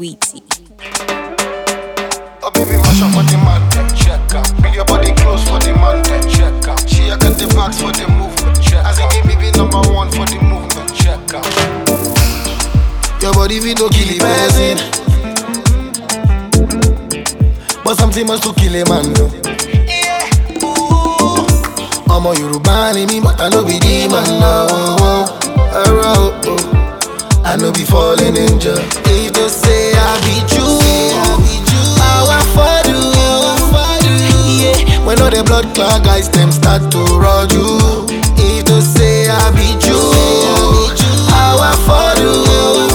Sweetie. Oh baby, mash up for the man, check out. Bring your body close for the man, check out. She got the backs for the movement, check out. As it be number one for the movement, check out. Your body we no kill a person, but something must to kill a man, no. I'm a Yoruba in me, but I know be the man now. I know be falling angel. If they say I be true, how I for you. Yeah, when all the blood clot guys them start to roll you. If they say I be true, how I for you.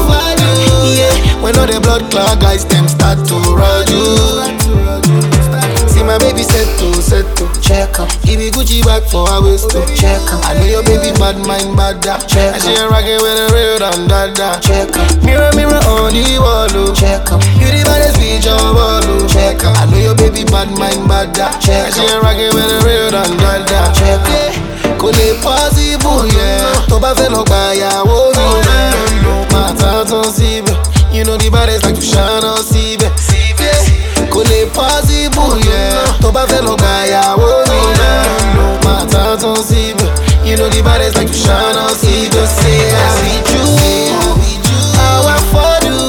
Yeah, when all the blood clot guys them start to roll you. See my baby set to check up. Give me Gucci back for her waist to check up. I know your baby bad mind bad da. Check up. And she rockin' with a real and dada. Check up. Mirror mirror on the wall, oh. Check up. You the baddest bitch on wall, oh. Check up. I know your baby bad mind bad da. Check up. And she rockin' with a real and dada. Check up. Kò lè possible, yeah. Tó bá fẹ́ lọ gba ìyàwó mi, máa tán síbẹ̀. You know the baddest like to shine on síbẹ̀. Kò lè possible, yeah. Tó bá fẹ́ lọ gba ìyàwó mi, máa tán síbẹ̀. You know the baddest like to shine on síbẹ̀. Say I be true, how I for you.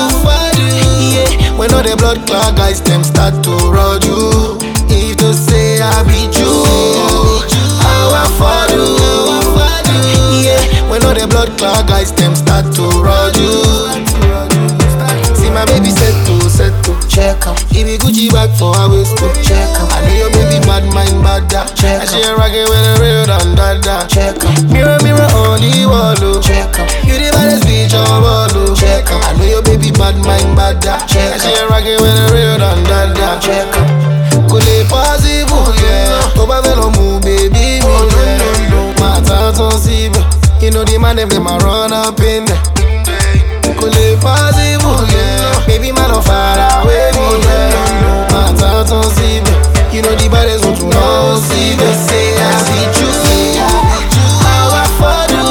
Yeah, when all the blood clot guys them start to roll you. If they say I be true, how I for you. Yeah, when all the blood clot guys them start to roll you. See my baby set to check up. Give me Gucci back for her waist to check up. I know your baby bad mind bad da. Check up. And she rockin' with a real and dada. Check up. Mirror mirror on the wall, oh. Check up. You the baddest bitch on wall, oh. Check up. I know your baby bad mind bad da. Check up. And she rockin' with a real and dada. Check up. Kò lè possible, yeah. Tó bá fẹ́ lọ mú baby mi, yeah. Máa tán síbẹ̀. You know the man them a run up in there. Kò lè possible, yeah. Baby man on far away me, yeah. Máa tán síbẹ̀. You know the baddest want to know síbẹ̀. Say I be true, how I for you.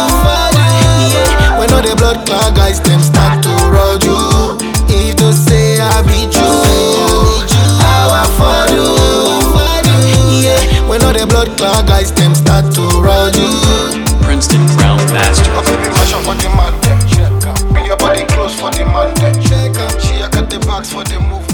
Yeah, when all the blood clot guys them start to roll you. If they say I be true, how I for you. Yeah, when all the blood clot guys them start to roll you. Princeton Crown Master. Oh baby, mash up for the man, check out. Bring your body close for the man, check out. She got the bags for the move.